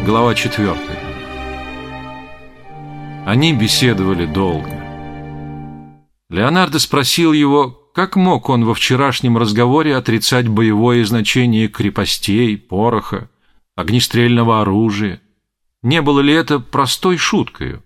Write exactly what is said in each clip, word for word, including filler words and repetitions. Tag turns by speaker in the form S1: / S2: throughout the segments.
S1: Глава четвертая. Они беседовали долго. Леонардо спросил его, как мог он во вчерашнем разговоре отрицать боевое значение крепостей, пороха, огнестрельного оружия. Не было ли это простой шуткою?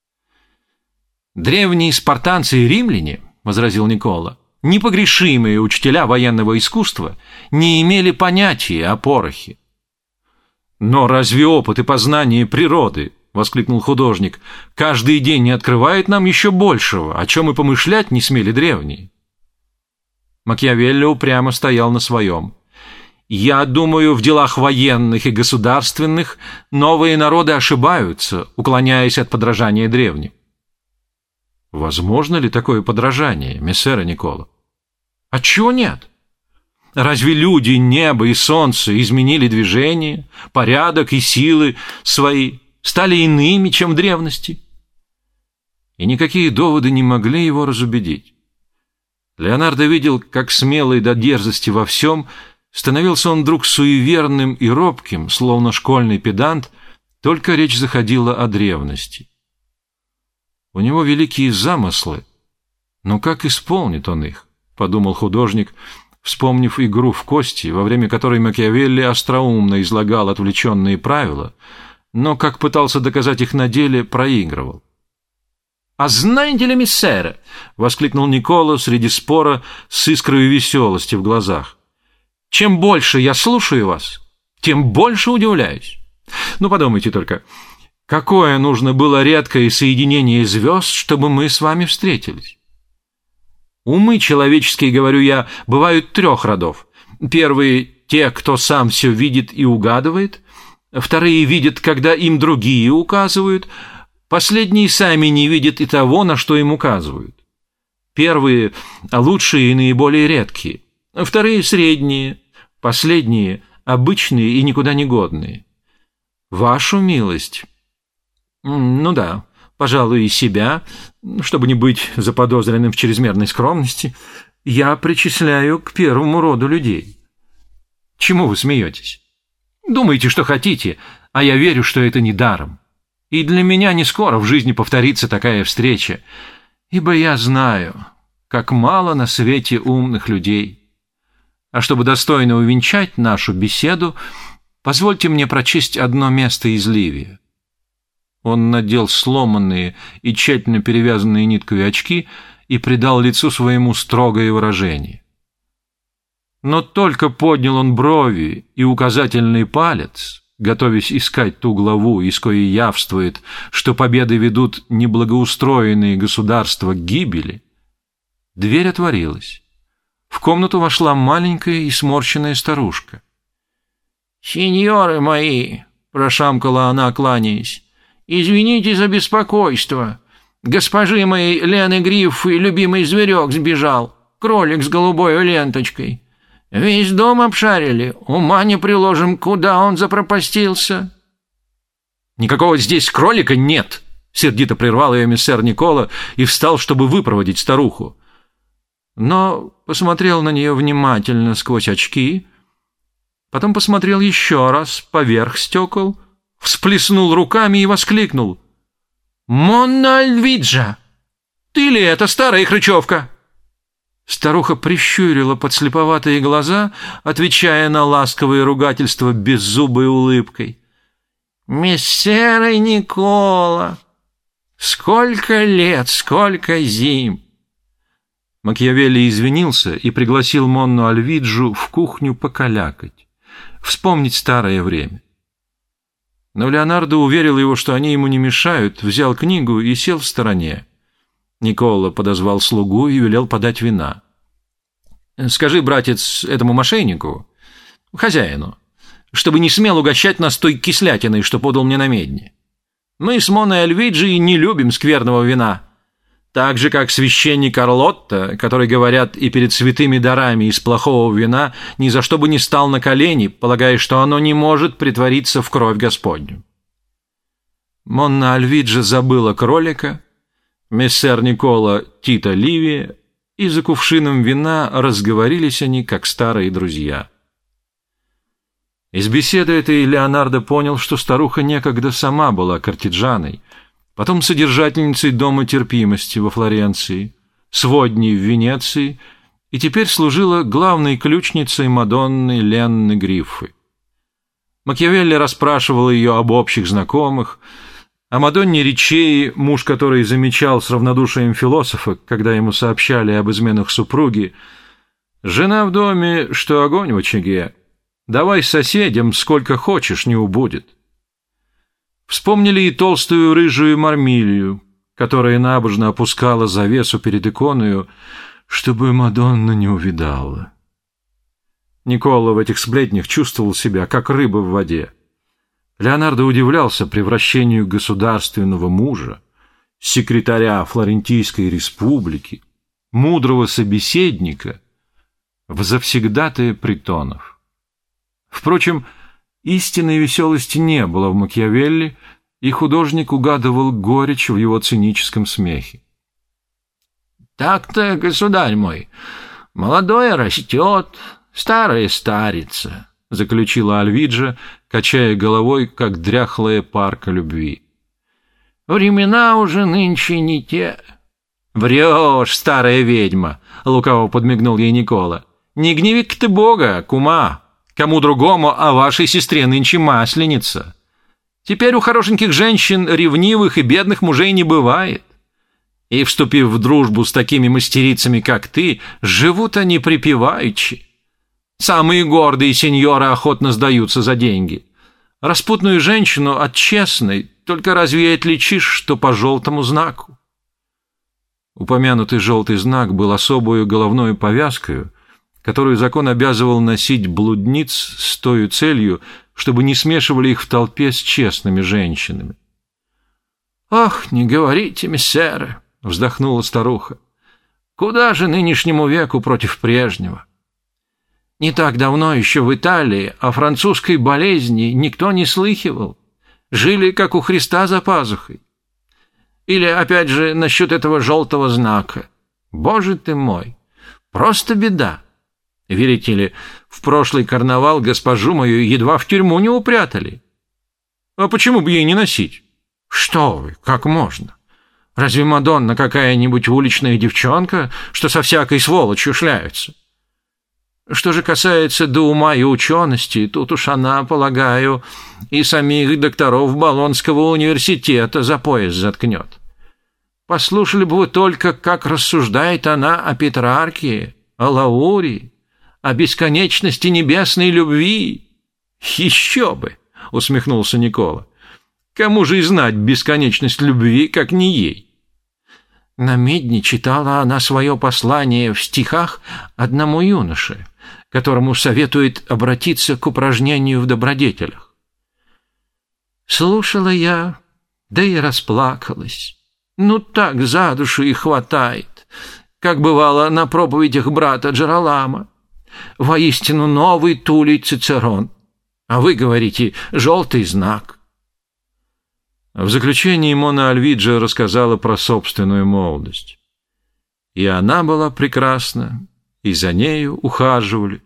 S1: «Древние спартанцы и римляне, — возразил Никола, — непогрешимые учителя военного искусства, не имели понятия о порохе». «Но разве опыт и познание природы, — воскликнул художник, — каждый день не открывает нам еще большего, о чем и помышлять не смели древние?» Макиавелли упрямо стоял на своем. «Я думаю, в делах военных и государственных новые народы ошибаются, уклоняясь от подражания древним». Возможно ли такое подражание, мессера Никола? Отчего нет? Разве люди, небо и солнце изменили движение, порядок и силы свои, стали иными, чем в древности? И никакие доводы не могли его разубедить. Леонардо видел, как смелый до дерзости во всем, становился он вдруг суеверным и робким, словно школьный педант, только речь заходила о древности. У него великие замыслы, но как исполнит он их, подумал художник, вспомнив игру в кости, во время которой Макиавелли остроумно излагал отвлеченные правила, но, как пытался доказать их на деле, проигрывал. «А знаете ли, мессера, — воскликнул Никола среди спора с искрой веселости в глазах, — чем больше я слушаю вас, тем больше удивляюсь. Ну, подумайте только, какое нужно было редкое соединение звезд, чтобы мы с вами встретились? Умы человеческие, говорю я, бывают трех родов. Первые — те, кто сам все видит и угадывает. Вторые видят, когда им другие указывают. Последние сами не видят и того, на что им указывают. Первые — лучшие и наиболее редкие. Вторые — средние. Последние — обычные и никуда не годные. Вашу милость... Ну да, пожалуй, и себя, чтобы не быть заподозренным в чрезмерной скромности, я причисляю к первому роду людей. Чему вы смеетесь? Думаете, что хотите, а я верю, что это не даром. И для меня не скоро в жизни повторится такая встреча, ибо я знаю, как мало на свете умных людей. А чтобы достойно увенчать нашу беседу, позвольте мне прочесть одно место из Ливия. Он надел сломанные и тщательно перевязанные ниткой очки и придал лицу своему строгое выражение. Но только поднял он брови и указательный палец, готовясь искать ту главу, из коей явствует, что победы ведут неблагоустроенные государства к гибели, дверь отворилась. В комнату вошла маленькая и сморщенная старушка. «Сеньоры мои!» — прошамкала она, кланяясь. «Извините за беспокойство. Госпожи моей Лены Гриффы любимый зверек сбежал, кролик с голубой ленточкой. Весь дом обшарили, ума не приложим, куда он запропастился». «Никакого здесь кролика нет!» — сердито прервал ее мессер Никола и встал, чтобы выпроводить старуху. Но посмотрел на нее внимательно сквозь очки, потом посмотрел еще раз поверх стекол, всплеснул руками и воскликнул: «Монна Альвиджа! Ты ли это, старая хрычевка?» Старуха прищурила подслеповатые глаза, отвечая на ласковые ругательства беззубой улыбкой. «Мессера Никола! Сколько лет, сколько зим!» Макиавелли извинился и пригласил Монну Альвиджу в кухню покалякать, вспомнить старое время. Но Леонардо уверил его, что они ему не мешают, взял книгу и сел в стороне. Никола подозвал слугу и велел подать вина. «Скажи, братец, этому мошеннику, хозяину, чтобы не смел угощать нас той кислятиной, что подал мне на медне. Мы с Монной Альвиджей не любим скверного вина, так же, как священник Орлотто, который, говорят, и перед святыми дарами из плохого вина ни за что бы не стал на колени, полагая, что оно не может претвориться в кровь Господню». Монна Альвиджа забыла кролика, мессер Никола Тита Ливия, и за кувшином вина разговорились они, как старые друзья. Из беседы этой Леонардо понял, что старуха некогда сама была кортеджаной, потом содержательницей дома терпимости во Флоренции, сводней в Венеции и теперь служила главной ключницей Мадонны Ленны Гриффы. Макиавелли расспрашивал ее об общих знакомых, о Мадонне Риччеи, муж которой замечал с равнодушием философа, когда ему сообщали об изменах супруги: «Жена в доме, что огонь в очаге. Давай соседям сколько хочешь, не убудет». Вспомнили и толстую рыжую Мармилию, которая набожно опускала завесу перед иконою, чтобы Мадонна не увидала. Никола в этих сплетнях чувствовал себя, как рыба в воде. Леонардо удивлялся превращению государственного мужа, секретаря Флорентийской республики, мудрого собеседника в завсегдатая притонов. Впрочем, истинной веселости не было в Макиавелли, и художник угадывал горечь в его циническом смехе. «Так-то, государь мой, молодое растет, старое старится», — заключила Альвиджа, качая головой, как дряхлая парка любви. «Времена уже нынче не те». «Врешь, старая ведьма», — лукаво подмигнул ей Никола. «Не гневи-ка ты Бога, кума. Кому другому, а вашей сестре нынче масленица. Теперь у хорошеньких женщин ревнивых и бедных мужей не бывает. И, вступив в дружбу с такими мастерицами, как ты, живут они припеваючи. Самые гордые сеньоры охотно сдаются за деньги. Распутную женщину от честной только разве и отличишь, что по желтому знаку». Упомянутый желтый знак был особую головной повязкою, которую закон обязывал носить блудниц с той целью, чтобы не смешивали их в толпе с честными женщинами. «Ах, не говорите, мессеры», — вздохнула старуха, — «куда же нынешнему веку против прежнего? Не так давно еще в Италии о французской болезни никто не слыхивал, жили, как у Христа за пазухой. Или, опять же, насчет этого желтого знака. Боже ты мой, просто беда. Верите ли, в прошлый карнавал госпожу мою едва в тюрьму не упрятали». «А почему бы ей не носить?» «Что вы, как можно? Разве Мадонна какая-нибудь уличная девчонка, что со всякой сволочью шляются? Что же касается до ума и учености, тут уж она, полагаю, и самих докторов Болонского университета за пояс заткнет. Послушали бы вы только, как рассуждает она о Петрарке, о Лаурии, о бесконечности небесной любви». «Еще бы!» — усмехнулся Никола. «Кому же и знать бесконечность любви, как не ей?» На медне читала она свое послание в стихах одному юноше, которому советует обратиться к упражнению в добродетелях. Слушала я, да и расплакалась. Ну так за душу и хватает, как бывало на проповедях брата Джеролама. Воистину новый Тулей Цицерон. А вы говорите «желтый знак». В заключении Мона Альвиджа рассказала про собственную молодость. И она была прекрасна, и за нею ухаживали.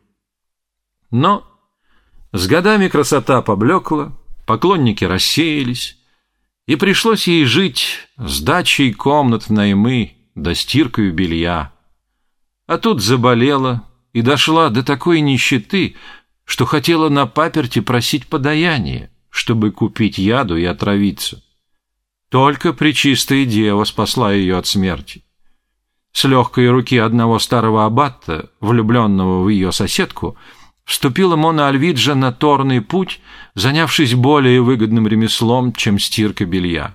S1: Но с годами красота поблекла, поклонники рассеялись, и пришлось ей жить с дачей комнат наймы да стиркою белья. А тут заболела и дошла до такой нищеты, что хотела на паперти просить подаяние, чтобы купить яду и отравиться. Только Пречистая Дева спасла ее от смерти. С легкой руки одного старого аббата, влюбленного в ее соседку, вступила Мона Альвиджа на торный путь, занявшись более выгодным ремеслом, чем стирка белья.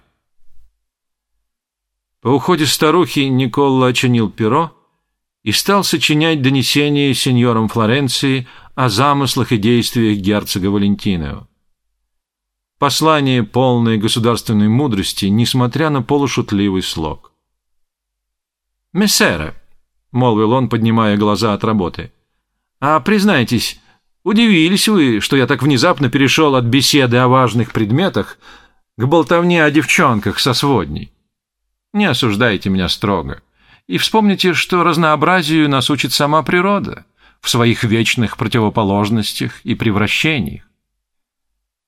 S1: По уходе старухи Никола очинил перо и стал сочинять донесения сеньорам Флоренции о замыслах и действиях герцога Валентино. Послание, полное государственной мудрости, несмотря на полушутливый слог. «Мессера», — молвил он, поднимая глаза от работы, — «а признайтесь, удивились вы, что я так внезапно перешел от беседы о важных предметах к болтовне о девчонках со сводней? Не осуждайте меня строго и вспомните, что разнообразию нас учит сама природа в своих вечных противоположностях и превращениях.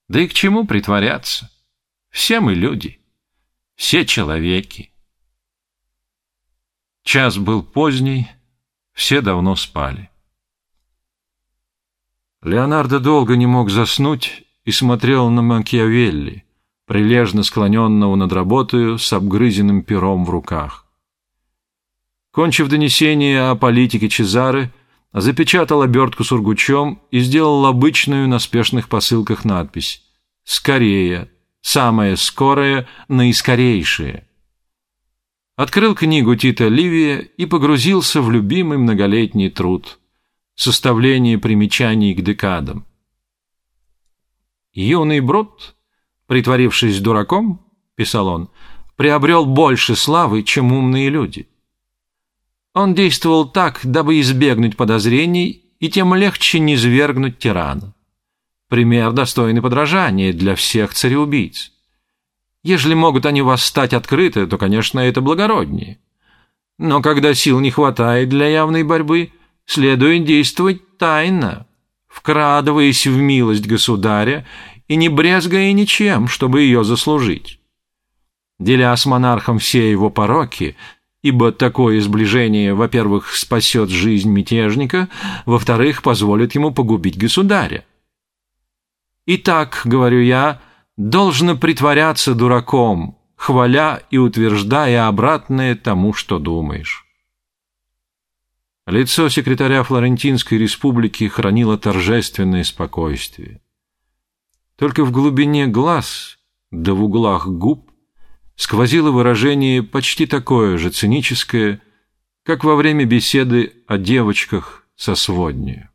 S1: Да и к чему притворяться? Все мы люди, все человеки. Час был поздний, все давно спали. Леонардо долго не мог заснуть и смотрел на Макиавелли, прилежно склоненного над работою с обгрызенным пером в руках. Кончив донесение о политике Чезары, запечатал обертку сургучом и сделал обычную на спешных посылках надпись «Скорее, самое скорое, наискорейшее». Открыл книгу Тита Ливия и погрузился в любимый многолетний труд — составление примечаний к декадам. «Юный Брут, притворившись дураком, — писал он, — приобрел больше славы, чем умные люди. Он действовал так, дабы избегнуть подозрений и тем легче низвергнуть тирана. Пример достойный подражания для всех цареубийц. Ежели могут они восстать открыто, то, конечно, это благороднее. Но когда сил не хватает для явной борьбы, следует действовать тайно, вкрадываясь в милость государя и не брезгая ничем, чтобы ее заслужить. Деля с монархом все его пороки, ибо такое сближение, во-первых, спасет жизнь мятежника, во-вторых, позволит ему погубить государя. Итак, говорю я, должно притворяться дураком, хваля и утверждая обратное тому, что думаешь». Лицо секретаря Флорентинской республики хранило торжественное спокойствие. Только в глубине глаз, да в углах губ, сквозило выражение почти такое же циническое, как во время беседы о девочках со своднею.